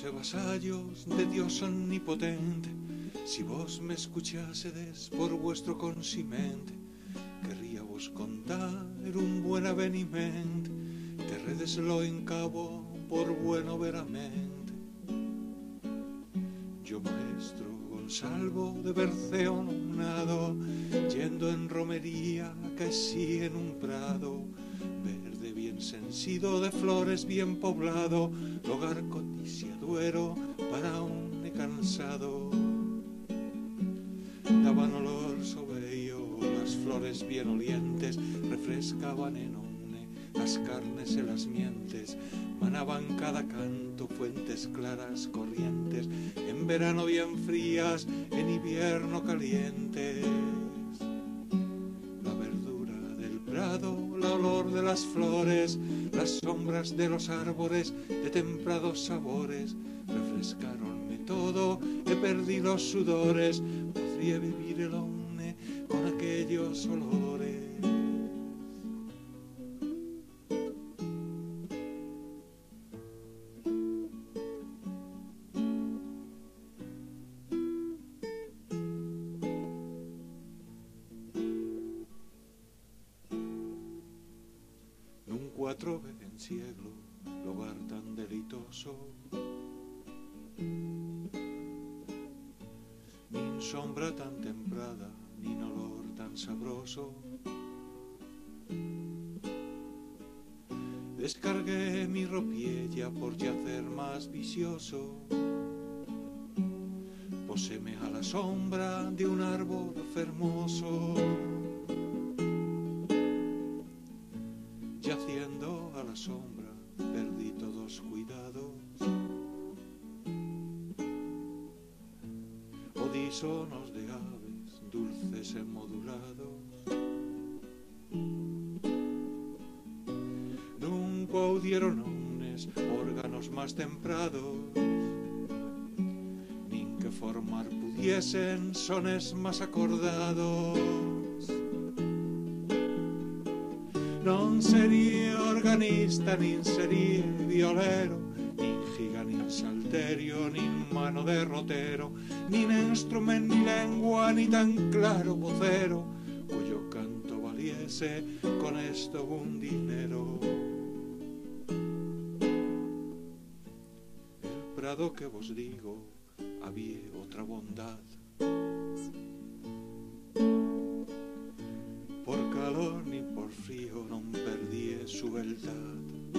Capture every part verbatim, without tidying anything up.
e vasallos de Dios omnipotente, si vos me escuchásedes por vuestro consimente, querría vos contar un buen aveniment, terredeslo en cabo por bueno veramente. Yo, maestro Gonsalvo de Berceo nominado, yendo en romería que sí en un prado verde bien sensido, de flores bien poblado, lugar codiciaduero para un cansado. Daban olor sobeyo las flores bien olientes, refrescaban en omne las carnes y las mientes, manaban cada canto fuentes claras corrientes, en verano bien frías, en invierno calientes. La verdura del prado, el olor de las flores, las sombras de los árboles de templados sabores, refrescaronme todo, he perdido los sudores, podría vivir el hombre con aquellos olores. Nun cuatro en cielo, lugar tan delitoso, nin sombra tan templada, nin olor tan sabroso. Descargué mi ropiella por yacer más vicioso, poséme a la sombra de un árbol fermoso, yaciendo a la sombra perdí todos cuidados. Odisonos de aves, dulces e modulados, nunca audieron omnes órganos más temprados, nin que formar pudiesen sones más acordados. Non sería organista, nin sería violero, nin giga, nin salterio, nin mano de rotero, nin instrumento, ni lengua, ni tan claro vocero, cuyo canto valiese con esto un dinero. El prado que vos digo, había otra bondad, por calor ni por frío non perdí su beldad.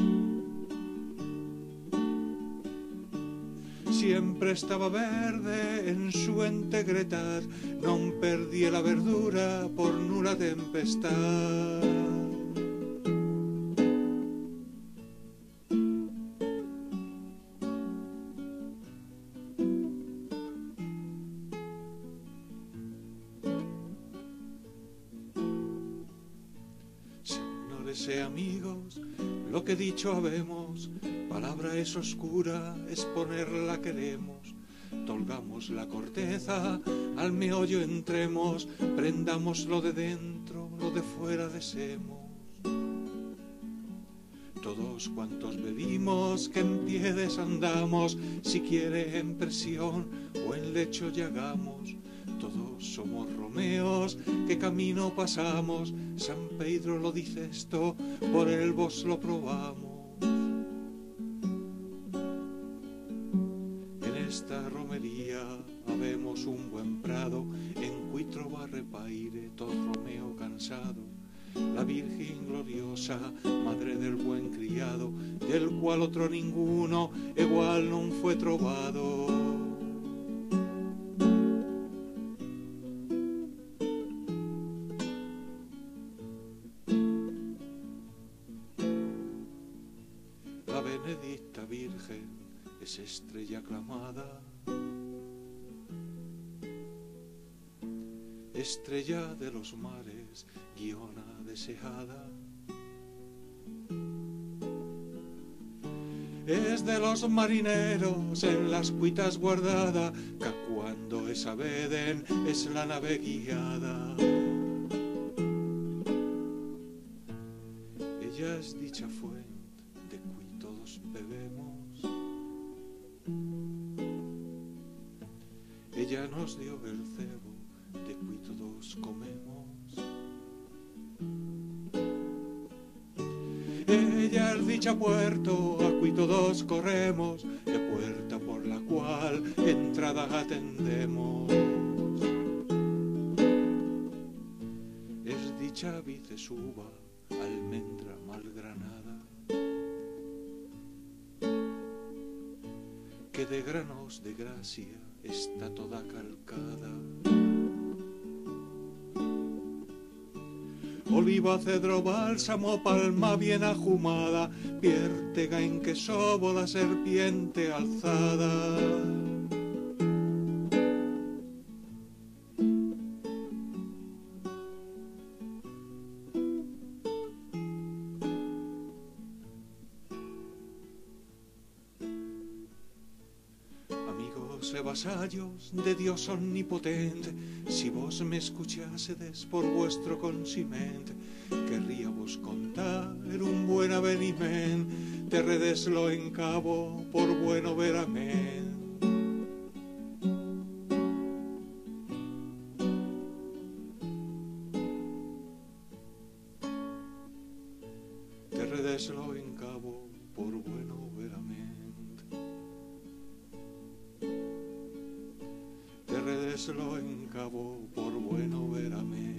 Siempre estaba verde en su integridad, non perdí la verdura por nula tempestad. Señores y amigos, lo que dicho habemos, palabra es oscura, exponerla queremos. Tolgamos la corteza, al meollo entremos, prendamos lo de dentro, lo de fuera desemos. Todos cuantos bebimos, que en pie desandamos, si quiere en presión o en lecho llagamos. Todos somos Romeos, que camino pasamos, San Pedro lo dice esto, por él vos lo probamos. En esta romería habemos un buen prado, en cuitro va repaire todo Romeo cansado. La Virgen gloriosa, madre del buen criado, del cual otro ninguno igual non fue trovado. La benedicta Virgen es estrella aclamada, estrella de los mares, guiona deseada. Es de los marineros en las cuitas guardada, que cuando esa veden es la nave guiada. Ella es dicha fuente de cui todos bebemos, Ella nos dio el cebo, de cui todos comemos. Ella es dicha puerto, a cui todos corremos, e puerta por la cual entrada atendemos. Es dicha vicesuba, almendra malgranada, que de granos de gracia está toda calcada. Oliva, cedro, bálsamo, palma bien ajumada, piértega en que sobo la serpiente alzada. Amigos e vasallos de Dios omnipotente, si vos me escuchásedes por vuestro consiment, querría vos contar un buen aveniment, te redeslo en cabo por bueno veramente. Te redeslo en cabo por bueno veramente. Te redeslo en cabo por bueno veramente.